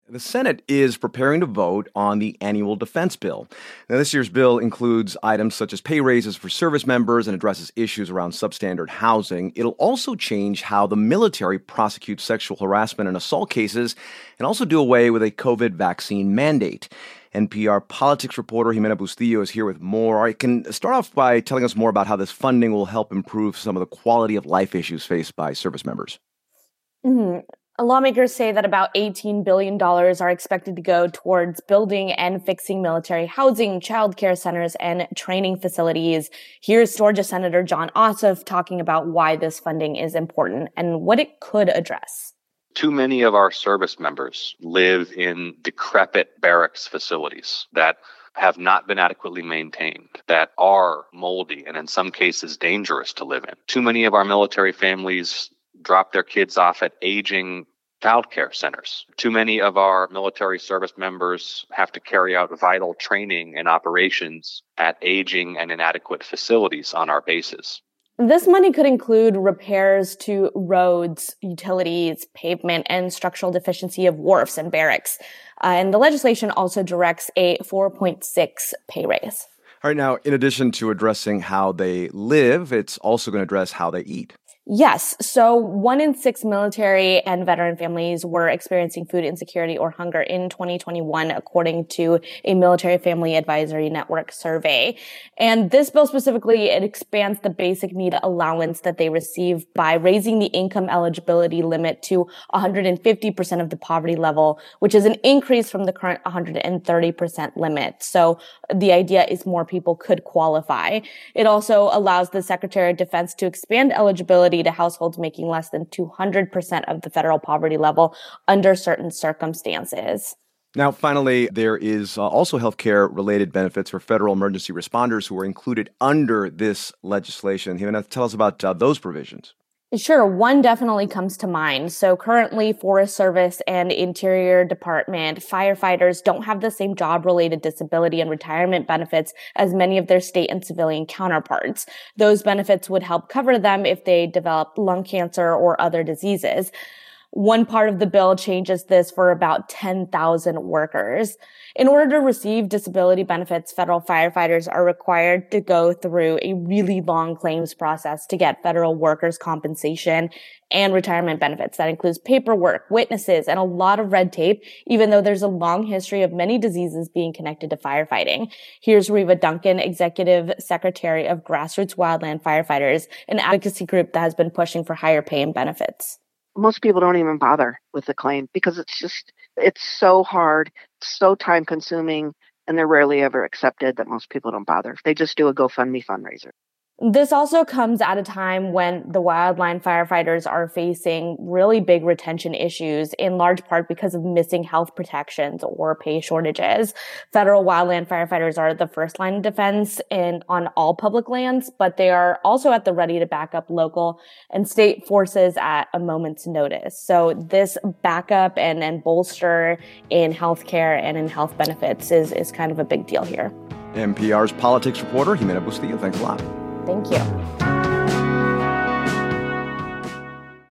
The Senate is preparing to vote on the annual defense bill. Now, this year's bill includes items such as pay raises for service members and addresses issues around substandard housing. It'll also change how the military prosecutes sexual harassment and assault cases and also do away with a COVID vaccine mandate. NPR politics reporter Jimena Bustillo is here with more. I can start off by telling us more about how this funding will help improve some of the quality of life issues faced by service members. Lawmakers say that about $18 billion are expected to go towards building and fixing military housing, child care centers, and training facilities. Here's Georgia Senator Jon Ossoff talking about why this funding is important and what it could address. Too many of our service members live in decrepit barracks facilities that have not been adequately maintained, that are moldy and in some cases dangerous to live in. Too many of our military families drop their kids off at aging child care centers. Too many of our military service members have to carry out vital training and operations at aging and inadequate facilities on our bases. This money could include repairs to roads, utilities, pavement, and structural deficiency of wharfs and barracks. And the legislation also directs a 4.6 pay raise. All right, now, in addition to addressing how they live, it's also going to address how they eat. Yes. So 1 in 6 military and veteran families were experiencing food insecurity or hunger in 2021, according to a Military Family Advisory Network survey. And this bill specifically, it expands the basic need allowance that they receive by raising the income eligibility limit to 150% of the poverty level, which is an increase from the current 130% limit. So the idea is more people could qualify. It also allows the Secretary of Defense to expand eligibility to households making less than 200% of the federal poverty level under certain circumstances. Now, finally, there is also healthcare-related benefits for federal emergency responders who are included under this legislation. Jimena, tell us about those provisions. Sure. One definitely comes to mind. So currently, Forest Service and Interior Department firefighters don't have the same job-related disability and retirement benefits as many of their state and civilian counterparts. Those benefits would help cover them if they develop lung cancer or other diseases. One part of the bill changes this for about 10,000 workers. In order to receive disability benefits, federal firefighters are required to go through a really long claims process to get federal workers' compensation and retirement benefits. That includes paperwork, witnesses, and a lot of red tape, even though there's a long history of many diseases being connected to firefighting. Here's Reva Duncan, Executive Secretary of Grassroots Wildland Firefighters, an advocacy group that has been pushing for higher pay and benefits. Most people don't even bother with the claim because it's so hard, so time consuming, and they're rarely ever accepted that most people don't bother. They just do a GoFundMe fundraiser. This also comes at a time when the wildland firefighters are facing really big retention issues, in large part because of missing health protections or pay shortages. Federal wildland firefighters are the first line of defense on all public lands, but they are also at the ready to back up local and state forces at a moment's notice. So this backup and bolster in healthcare and in health benefits is kind of a big deal here. NPR's politics reporter, Jimena Bustillo, thanks a lot. Thank you.